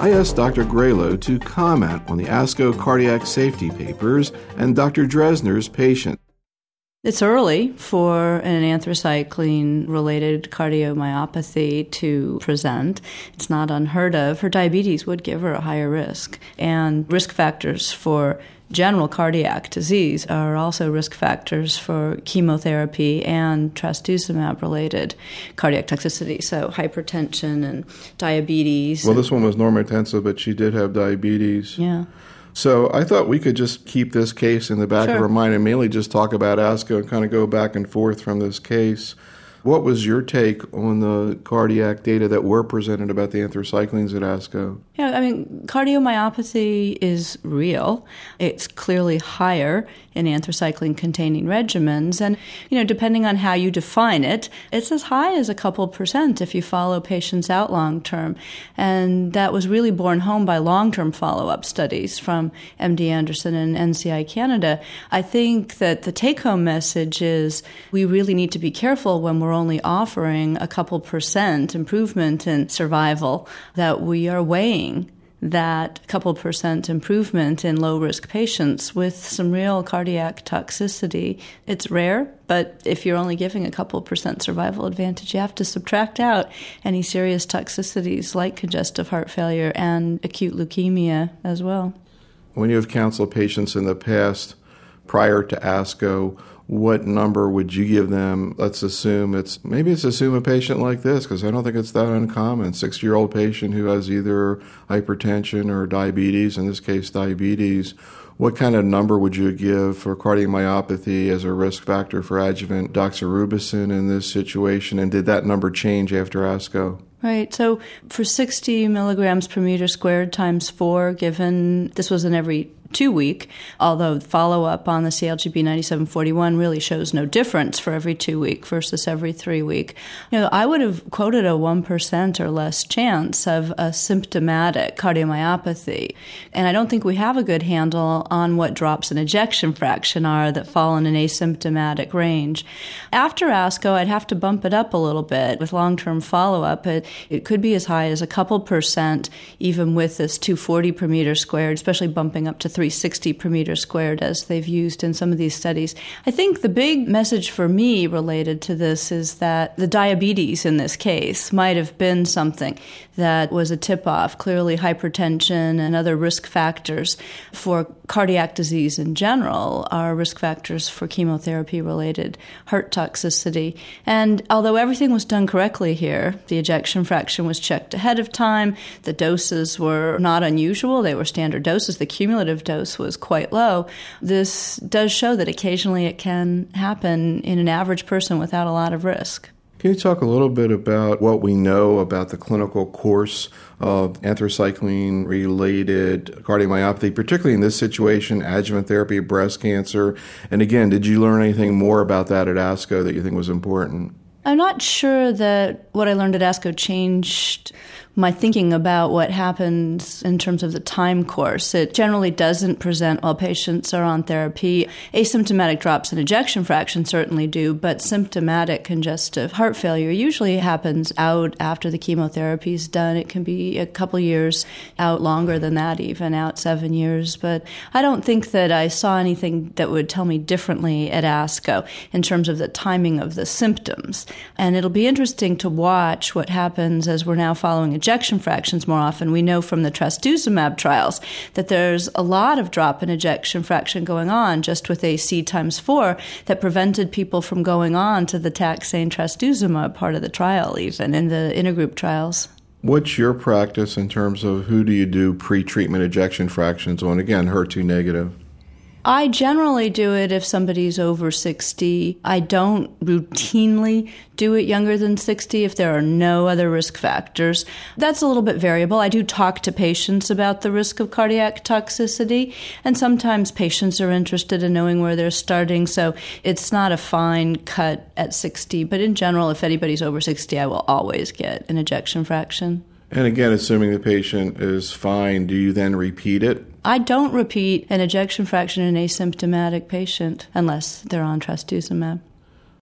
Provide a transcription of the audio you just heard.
I asked Dr. Gralo to comment on the ASCO cardiac safety papers and Dr. Dresner's patient. It's early for an anthracycline-related cardiomyopathy to present. It's not unheard of. Her diabetes would give her a higher risk. And risk factors for general cardiac disease are also risk factors for chemotherapy and trastuzumab-related cardiac toxicity, so hypertension and diabetes. Well, this one was normotensive, but she did have diabetes. Yeah. So I thought we could just keep this case in the back of our mind and mainly just talk about ASCO and kind of go back and forth from this case. What was your take on the cardiac data that were presented about the anthracyclines at ASCO? Yeah, I mean, cardiomyopathy is real. It's clearly higher in anthracycline-containing regimens. And, depending on how you define it, it's as high as a couple percent if you follow patients out long-term. And that was really borne home by long-term follow-up studies from MD Anderson and NCI Canada. I think that the take-home message is we really need to be careful when we're only offering a couple percent improvement in survival, that we are weighing that couple percent improvement in low-risk patients with some real cardiac toxicity. It's rare, but if you're only giving a couple percent survival advantage, you have to subtract out any serious toxicities like congestive heart failure and acute leukemia as well. When you have counseled patients in the past, prior to ASCO, what number would you give them? Let's assume assume a patient like this, because I don't think it's that uncommon. 60-year-old patient who has either hypertension or diabetes, in this case diabetes. What kind of number would you give for cardiomyopathy as a risk factor for adjuvant doxorubicin in this situation? And did that number change after ASCO? Right. So for 60 milligrams per meter squared times 4, given this was an every 2-week, although follow-up on the CLGB 9741 really shows no difference for every 2-week versus every 3-week. I would have quoted a 1% or less chance of a symptomatic cardiomyopathy. And I don't think we have a good handle on what drops in ejection fraction are that fall in an asymptomatic range. After ASCO, I'd have to bump it up a little bit with long-term follow-up. It could be as high as a couple percent, even with this 240 per meter squared, especially bumping up to 360 per meter squared as they've used in some of these studies. I think the big message for me related to this is that the diabetes in this case might have been something that was a tip-off. Clearly hypertension and other risk factors for cardiac disease in general are risk factors for chemotherapy-related heart toxicity. And although everything was done correctly here, the ejection fraction was checked ahead of time, the doses were not unusual, they were standard doses, the cumulative dose was quite low. This does show that occasionally it can happen in an average person without a lot of risk. Can you talk a little bit about what we know about the clinical course of anthracycline-related cardiomyopathy, particularly in this situation, adjuvant therapy of breast cancer? And again, did you learn anything more about that at ASCO that you think was important? I'm not sure that what I learned at ASCO changed my thinking about what happens in terms of the time course. It generally doesn't present while patients are on therapy. Asymptomatic drops in ejection fraction certainly do, but symptomatic congestive heart failure usually happens out after the chemotherapy is done. It can be a couple years out, longer than that even, out 7 years. But I don't think that I saw anything that would tell me differently at ASCO in terms of the timing of the symptoms. And it'll be interesting to watch what happens as we're now following ejection fractions more often. We know from the trastuzumab trials that there's a lot of drop in ejection fraction going on just with AC times 4 that prevented people from going on to the taxane trastuzumab part of the trial, even in the intergroup trials. What's your practice in terms of who do you do pre-treatment ejection fractions on? Again, HER2 negative. I generally do it if somebody's over 60. I don't routinely do it younger than 60 if there are no other risk factors. That's a little bit variable. I do talk to patients about the risk of cardiac toxicity, and sometimes patients are interested in knowing where they're starting, so it's not a fine cut at 60. But in general, if anybody's over 60, I will always get an ejection fraction. And again, assuming the patient is fine, do you then repeat it? I don't repeat an ejection fraction in an asymptomatic patient unless they're on trastuzumab.